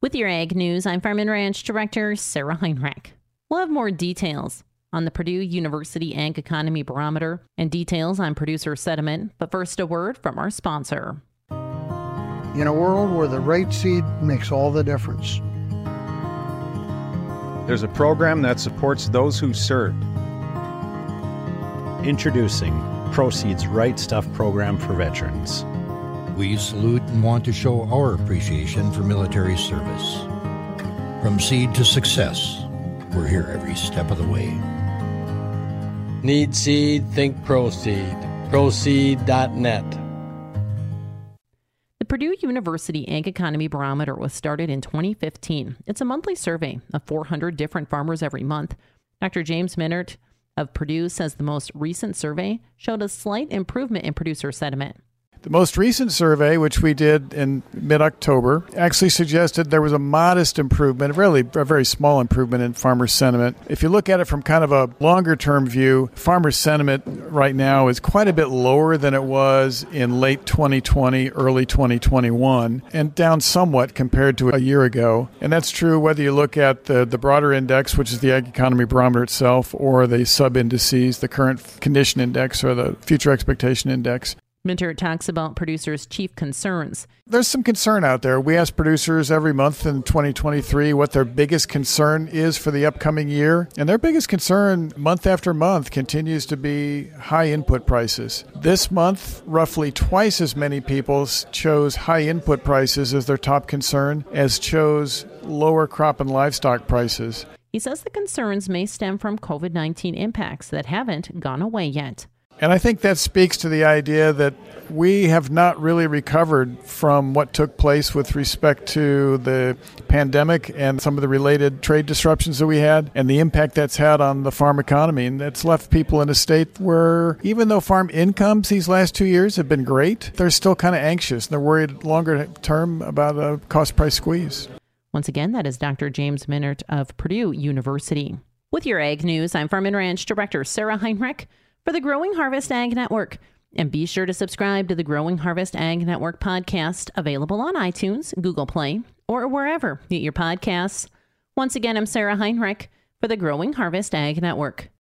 With your Ag News, I'm Farm and Ranch Director Sarah Heinrich. We'll have more details on the Purdue University Ag Economy Barometer and details on producer sentiment, but first a word from our sponsor. In a world where the right seed makes all the difference, there's a program that supports those who serve. Introducing Proceed's Right Stuff program for veterans. We salute and want to show our appreciation for military service. From seed to success, we're here every step of the way. Need seed? Think Proceed. Proceed.net. The Purdue University Ag Economy Barometer was started in 2015. It's a monthly survey of 400 different farmers every month. Dr. James Minert of Purdue says the most recent survey showed a slight improvement in producer sentiment. The most recent survey, which we did in mid-October, actually suggested there was a modest improvement, really a very small improvement in farmer sentiment. If you look at it from kind of a longer-term view, farmer sentiment right now is quite a bit lower than it was in late 2020, early 2021, and down somewhat compared to a year ago. And that's true whether you look at the broader index, which is the Ag Economy Barometer itself, or the sub-indices, the current condition index or the future expectation index. Minter talks about producers' chief concerns. There's some concern out there. We ask producers every month in 2023 what their biggest concern is for the upcoming year. And their biggest concern month after month continues to be high input prices. This month, roughly twice as many people chose high input prices as their top concern as chose lower crop and livestock prices. He says the concerns may stem from COVID-19 impacts that haven't gone away yet. And I think that speaks to the idea that we have not really recovered from what took place with respect to the pandemic and some of the related trade disruptions that we had and the impact that's had on the farm economy. And that's left people in a state where even though farm incomes these last 2 years have been great, they're still kind of anxious. They're worried longer term about a cost price squeeze. Once again, that is Dr. James Minert of Purdue University. With your Ag News, I'm Farm and Ranch Director Sarah Heinrich for the Growing Harvest Ag Network. And be sure to subscribe to the Growing Harvest Ag Network podcast, available on iTunes, Google Play, or wherever you get your podcasts. Once again, I'm Sarah Heinrich for the Growing Harvest Ag Network.